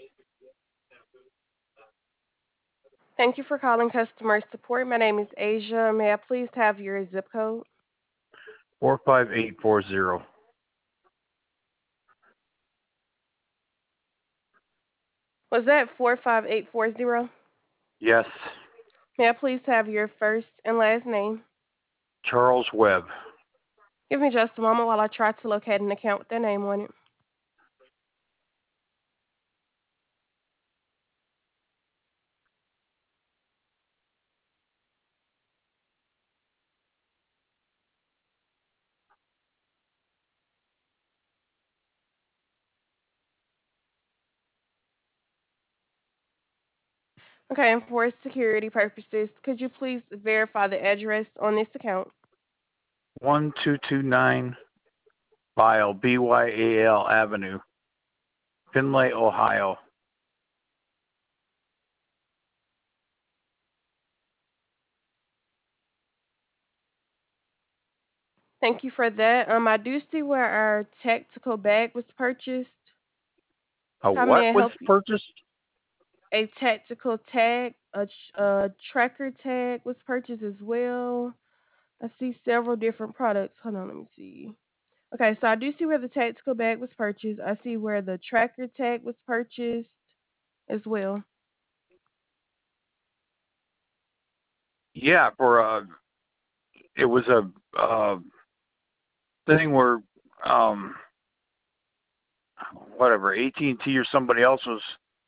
Thank you for calling customer support. My name is Asia. May I please have your zip code? 45840. Was that 45840? Yes. May I please have your first and last name? Charles Webb. Give me just a moment while I try to locate an account with their name on it. Okay, and for security purposes, could you please verify the address on this account? 1229 BYAL Avenue, Findlay, Ohio. Thank you for that. I do see where our tactical bag was purchased. A How what may I was help you? purchased? A tactical tag, a tracker tag was purchased as well. I see several different products. Hold on, let me see. Okay, so I do see where the tactical bag was purchased. I see where the tracker tag was purchased as well. Yeah, it was a thing where um whatever AT&T or somebody else was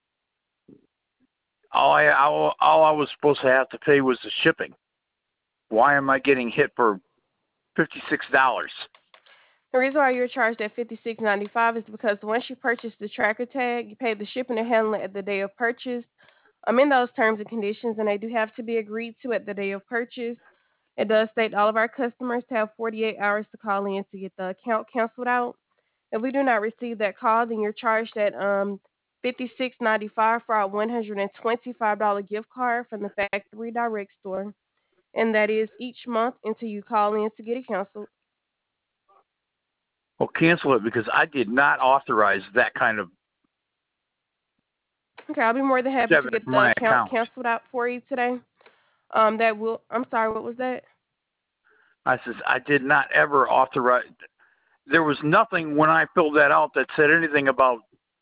all I was supposed to have to pay was the shipping. Why am I getting hit for $56? The reason why you're charged at $56.95 is because once you purchase the tracker tag, you pay the shipping and handling at the day of purchase. I'm in those terms and conditions, and they do have to be agreed to at the day of purchase. It does state all of our customers to have 48 hours to call in to get the account canceled out. If we do not receive that call, then you're charged at $56.95 for our $125 gift card from the Factory Direct Store, and that is each month until you call in to get it canceled. Well, cancel it because I did not authorize that kind of Okay, I'll be more than happy to debit get from the my account account. canceled out for you today. That will. I'm sorry. What was that? I says I did not ever authorize. There was nothing when I filled that out that said anything about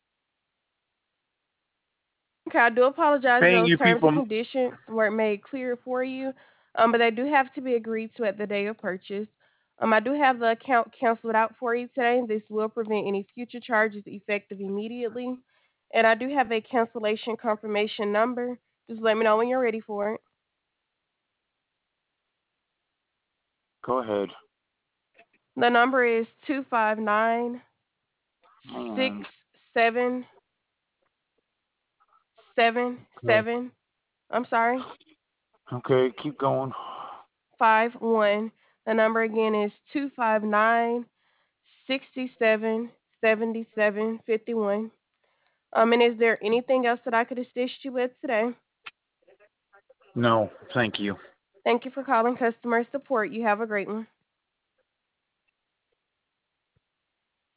Okay, I do apologize. paying Those you terms and people. conditions weren't made clear for you, but they do have to be agreed to at the day of purchase. I do have the account canceled out for you today. This will prevent any future charges effective immediately. And I do have a cancellation confirmation number. Just let me know when you're ready for it. Go ahead. The number is 259 Um, okay. 677. I'm sorry. Okay, keep going. 51. The number again is 259 6777 51. And is there anything else that I could assist you with today? No, thank you. Thank you for calling customer support. You have a great one.